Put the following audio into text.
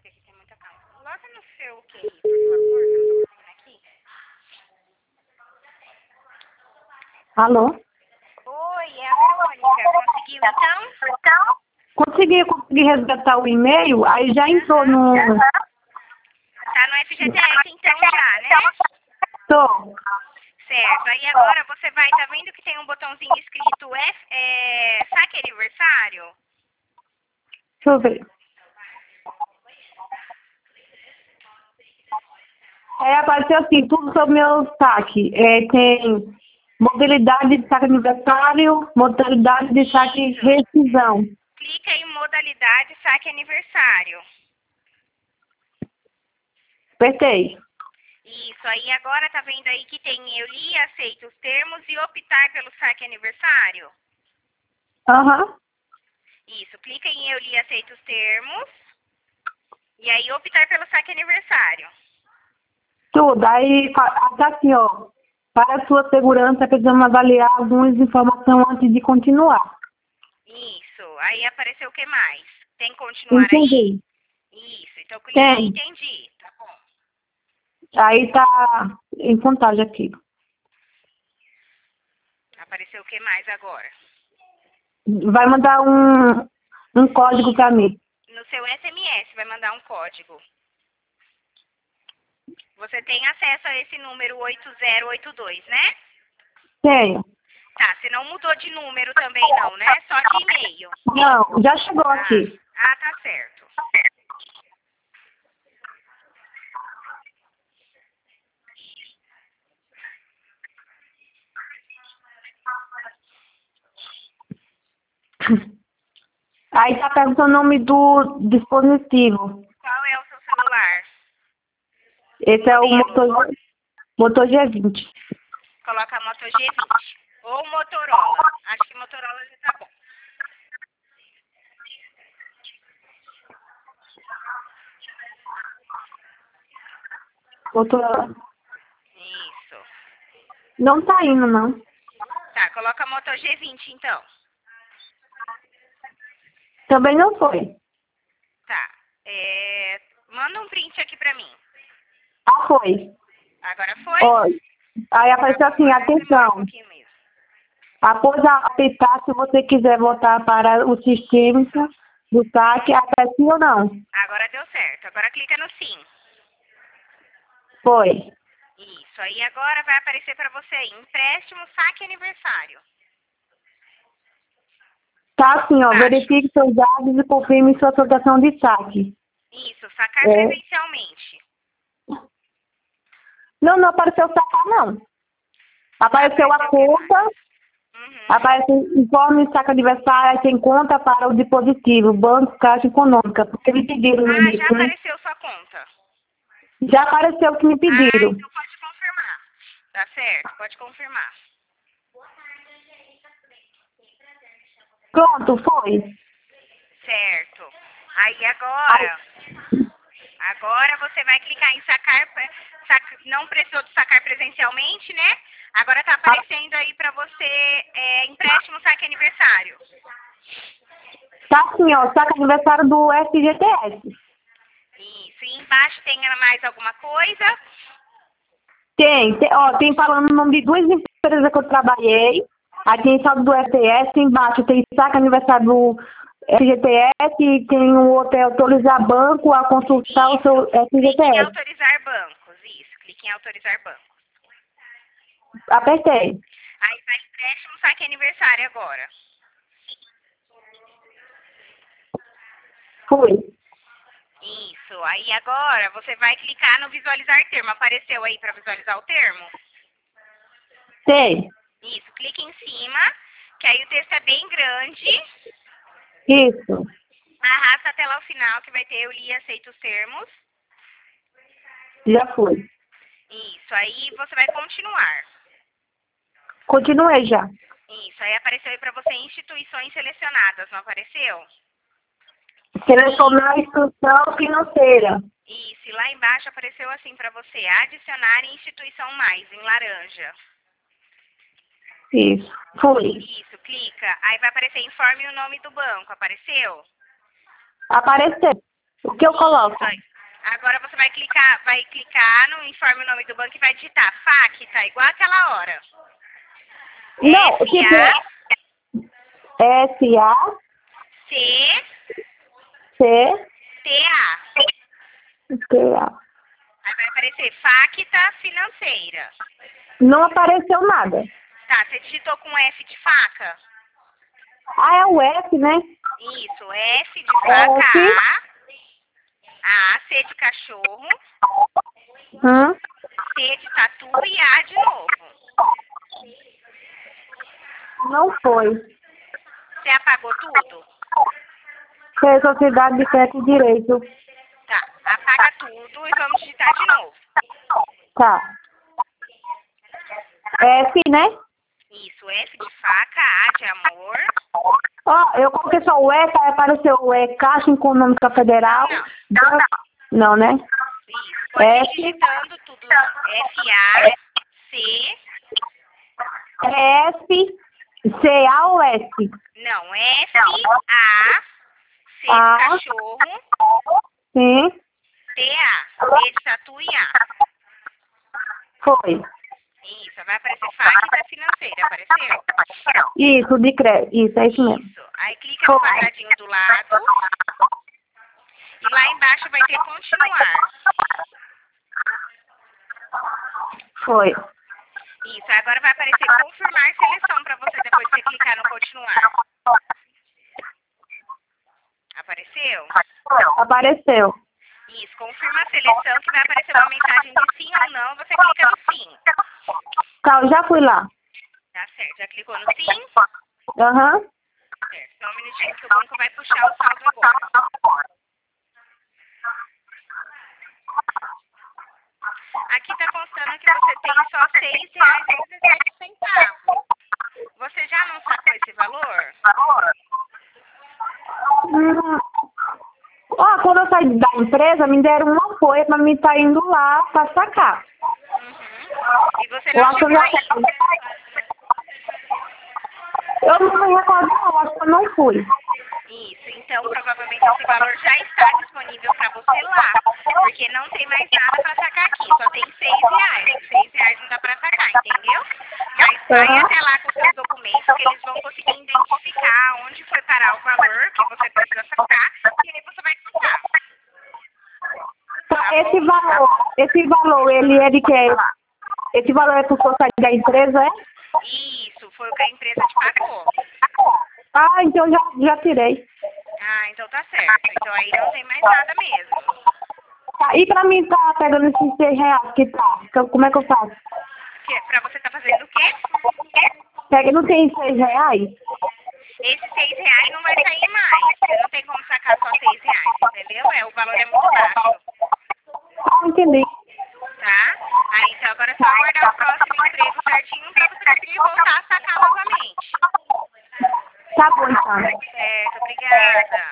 porque aqui tem muita calma. Coloca no seu QI, por favor, que eu não tô conseguindo aqui. Alô? Oi, é a Verônica. Conseguiu, então? Consegui resgatar o e-mail, aí já entrou no... Tá no FGTS, então, já, né? Tô. Certo. Aí agora você vai, tá vendo que tem um botãozinho escrito saque aniversário? Deixa eu ver. Apareceu assim, tudo sobre meu saque. Tem modalidade de saque aniversário, modalidade de saque rescisão. Clica em modalidade saque aniversário. Apertei. Isso, aí agora tá vendo aí que tem eu li e aceito os termos e optar pelo saque aniversário? Aham. Isso, clica em eu li e aceito os termos e aí optar pelo saque aniversário. Tudo. Aí tá assim, ó. Para sua segurança, precisamos avaliar algumas informações antes de continuar. Isso, aí apareceu o que mais? Tem que continuar Entendi. aí? Isso, então clica em Tem. entendi, tá bom. Aí tá em contagem aqui. Apareceu o que mais agora? Vai mandar um código para mim. No seu SMS vai mandar um código. Você tem acesso a esse número 8082, né? Tenho. Tá, você não mudou de número também não, né? Só de e-mail. Não, já chegou aqui. Ah, tá certo. Aí tá perguntando o nome do dispositivo. Qual é o seu celular? Esse é o Modelo. motor G20. Coloca Moto G20. Ou Motorola. Acho que Motorola já tá bom. Motor... Isso. Não tá indo, não. Tá, coloca Moto G20 então. Também não foi. Tá. Manda um print aqui pra mim. Ah, foi. Agora foi? Ó, aí apareceu assim, Demora um atenção. pouquinho mesmo. Após apertar, se você quiser voltar para o sistema do saque, aparece ou não. Agora deu certo. Agora clica no sim. Foi. Isso. Aí agora vai aparecer pra você aí. Empréstimo, saque aniversário. Tá assim, ó, Baixo. verifique seus dados e confirme sua associação de saque. Isso. Sacar presencialmente. Não apareceu sacar, não. Apareceu a conta, Uhum. aparece informe saque aniversário, tem conta para o dispositivo, banco, caixa econômica, porque me pediram no Ah, já início, né? apareceu sua conta. Já apareceu o que me Ah, pediram. então pode confirmar. Tá certo, pode confirmar. Pronto, foi. Certo. Aí agora você vai clicar em não precisou de sacar presencialmente, né? Agora tá aparecendo aí pra você empréstimo saque aniversário. Tá assim, ó, saque aniversário do FGTS. Isso. E embaixo tem mais alguma coisa? Tem falando o nome de duas empresas que eu trabalhei. Aí tem saldo do FTS, embaixo tem saque aniversário do FGTS e tem o outro autorizar banco a consultar o seu Clique em FGTS. autorizar bancos. Isso, clique em autorizar bancos. Apertei. Aí vai empréstimo saque aniversário agora. Fui. Isso. Aí agora você vai clicar no visualizar termo. Apareceu aí para visualizar o termo? Tem. Isso. Clique em cima, que aí o texto é bem grande. Isso. Arrasta até lá o final, que vai ter eu li e aceito os termos. Já foi. Isso. Aí você vai continuar. Continuei já. Isso. Aí apareceu aí para você instituições selecionadas, não apareceu? Selecionar a instituição financeira. Isso. E lá embaixo apareceu assim para você, adicionar instituição mais, em laranja. Isso. Fui. Isso, clica. Aí vai aparecer informe o nome do banco. Apareceu? Apareceu. O que eu coloco? Isso aí. Agora você vai clicar no informe o nome do banco e vai digitar FACTA, igual aquela hora. Não, tipo, S-A-C-T-A. Aí vai aparecer FACTA financeira. Não apareceu nada. Tá, você digitou com F de faca? Ah, é o F, né? Isso, F de faca, A, C de cachorro, T de tatu e A de novo. Não foi. Você apagou tudo? Foi Sociedade de Crédito e Direito. Tá, apaga tudo e vamos digitar de novo. Tá. F, né? Isso, F de faca, A de amor. Ó, eu coloquei só o E, aí apareceu o E, Caixa Econômica Federal. Não, né? Isso, pode ir digitando tudo. F-A-C. S-C-A ou S? Não, F-A, C de cachorro, Sim. T-A, T de tatu e A. Foi. Isso, vai aparecer FACTA financeira, apareceu? Isso, de crédito. Isso, é isso mesmo. Isso, aí clica no quadradinho do lado. E lá embaixo vai ter continuar. Foi. Isso, agora vai aparecer confirmar seleção para você depois você clicar no continuar. Apareceu? Apareceu. Isso, confirma a seleção que vai aparecer uma mensagem de sim ou não, você clica no sim. Tá, eu já fui lá. Tá certo, já clicou no sim? Aham. Certo, só um minutinho que o banco vai puxar o saldo agora. Aqui tá constando que você tem só R$6,17. Você já não sacou esse valor? Ó, quando eu saí da empresa, me deram uma folha pra mim estar indo lá pra sacar. E você não chegou aí? Eu não me recordo, não, acho que eu não fui. Isso, então provavelmente esse valor já está disponível para você lá, porque não tem mais nada para sacar aqui, só tem R$6. R$6 não dá para sacar, entendeu? Mas vai até lá com seus documentos que eles vão conseguir identificar onde foi parar o valor que você precisa sacar e aí você vai sacar. Tá, esse valor, ele é de quê? Esse valor é por sair da empresa, é? Isso, foi o que a empresa te pagou. Ah, então já tirei. Ah, então tá certo. Então aí não tem mais nada mesmo. Tá, e pra mim tá pegando esses R$6 que tá? Como é que eu faço? Pra você tá fazendo o quê? Pega, não tem R$6? Esses R$6 não vai sair mais. Você não tem como sacar só R$6, entendeu? O valor é muito baixo. Ah, entendi. Tá? Aí então agora é só aguardar o próximo emprego certinho pra você conseguir voltar a sacar novamente. Tá bom, então. Certo, obrigada.